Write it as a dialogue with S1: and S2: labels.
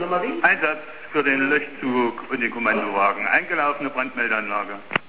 S1: Gendarmerie.
S2: Einsatz für den Löschzug und den Kommandowagen. Eingelaufene Brandmeldeanlage.